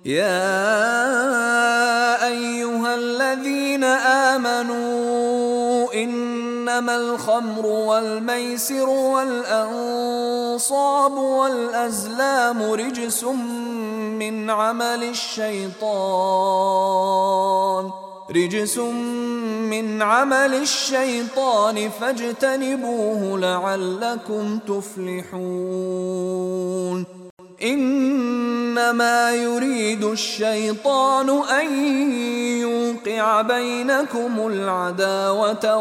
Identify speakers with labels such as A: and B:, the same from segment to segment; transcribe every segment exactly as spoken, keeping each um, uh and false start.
A: يا أيها الذين آمنوا إنما الخمر والميسر والأنصاب والأزلام رجس من عمل الشيطان رجس من عمل الشيطان فاجتنبوه لعلكم تفلحون. إنما يريد الشيطان أن يوقع بينكم العداوة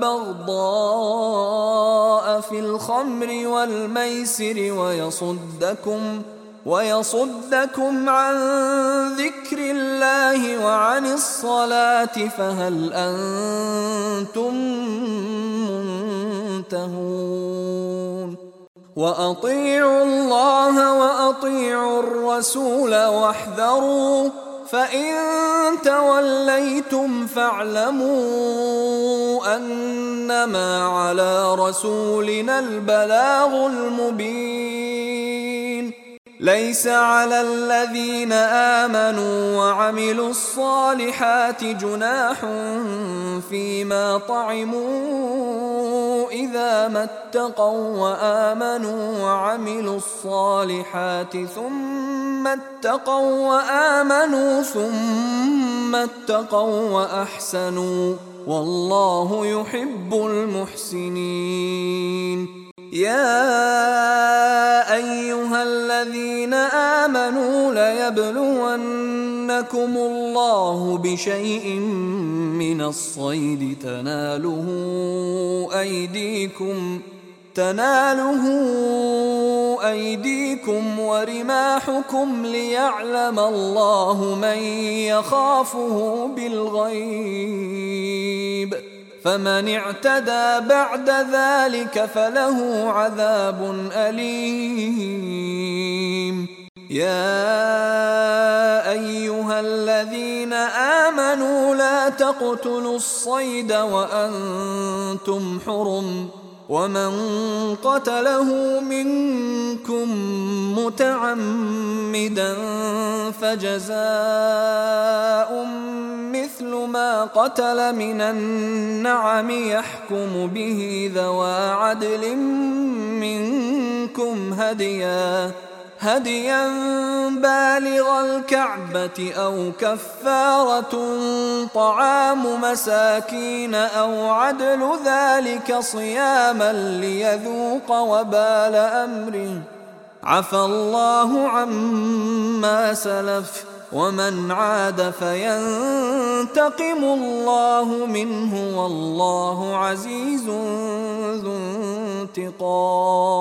A: والبغضاء في الخمر والميسر ويصدكم ويصدكم عن ذكر الله وعن الصلاة فهل أنتم منتهون؟ وأطيعوا الله وأطيعوا الرسول واحذروا فإن توليتم فاعلموا أنما على رسولنا البلاغ المبين. ليس على الذين آمنوا وعملوا الصالحات جناح فيما طعموا إذا ما اتقوا وآمنوا وعملوا الصالحات ثم اتقوا وآمنوا ثم اتقوا وأحسنوا والله يحب المحسنين. يا أيها الذين آمنوا ليبلونكم الله بشيء من الصيد تناله أيديكم تناله أيديكم ورماحكم ليعلم الله من يخافه بالغيب فمن اعتدى بعد ذلك فله عذاب أليم. يا أيها الذين آمنوا لا تقتلوا الصيد وأنتم حرم ومن قتله منكم متعمدا فجزاء مثل ما قتل من النعم يحكم به ذوى عدل منكم هديا هديا بالغ الكعبة أو كفارة طعام مساكين أو عدل ذلك صياما ليذوق وبال أمره عفى الله عما سلف ومن عاد فينتقم الله منه والله عزيز ذو انتقام.